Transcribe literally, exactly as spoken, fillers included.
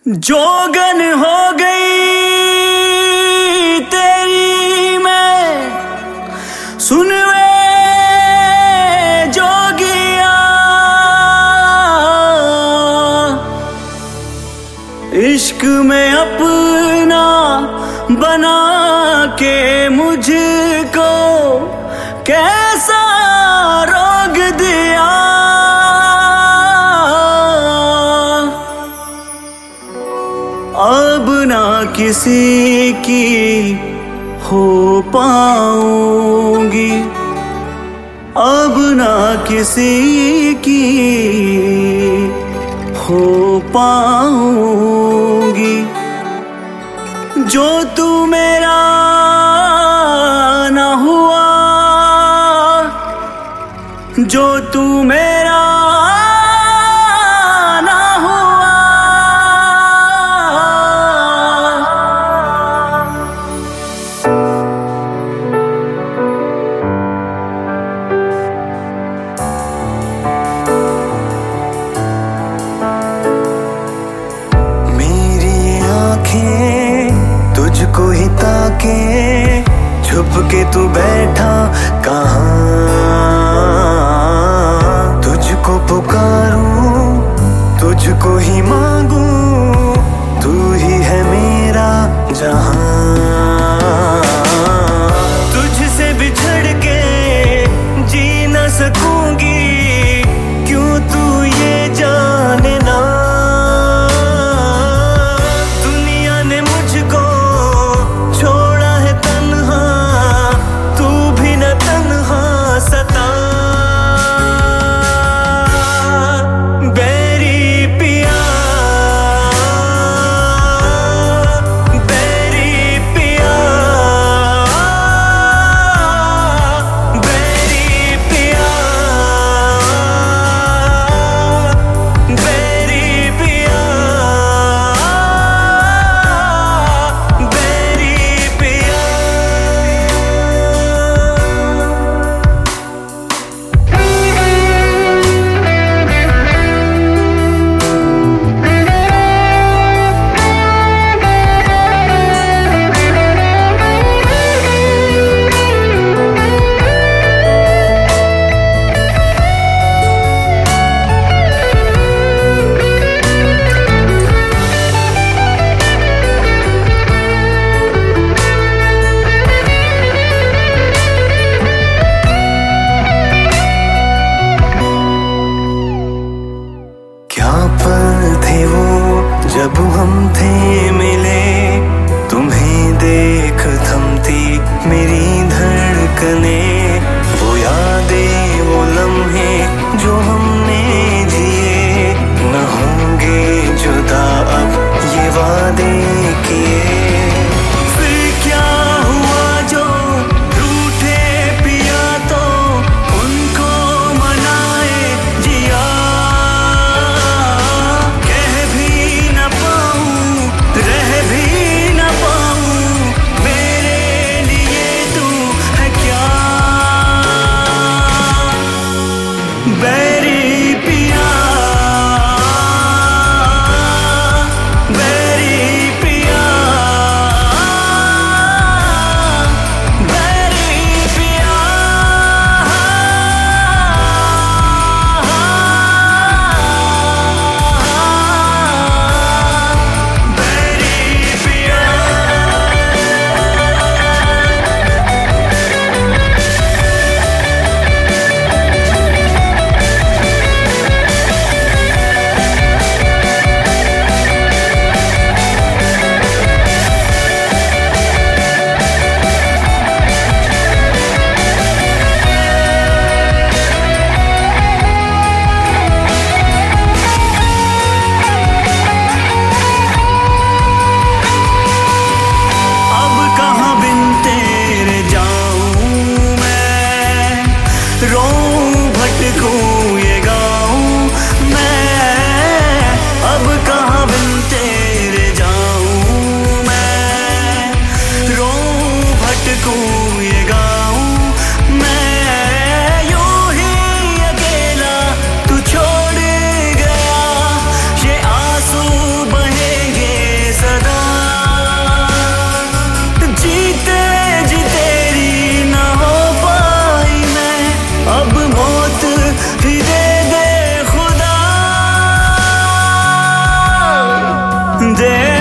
जोगन हो गई तेरी मैं सुन वे जोगिया, इश्क में अपना बना के मुझको कैसा रोग दिया। अब ना किसी की हो पाऊंगी, अब ना किसी की हो पाऊंगी। जो तू मेरा ना हुआ, जो तू मेरा ना हुआ, तुझको ही ताके छुप के तू बैठा कहाँ, तुझको पुकारूं तुझको ही मांगूं, तू ही है मेरा जहां। तुझसे बिछड़ के जी न सकूंगी, क्यों तू ये जाने ना। जब हम थे मिले तुम्हें देख थमती मेरी धड़कने, वो यादें वो लम्हे जो हमने जिए, न होंगे जुदा अब ये वादे किए। फिर क्या हुआ जो रूठे पिया तो उनको मनाए जिया, दे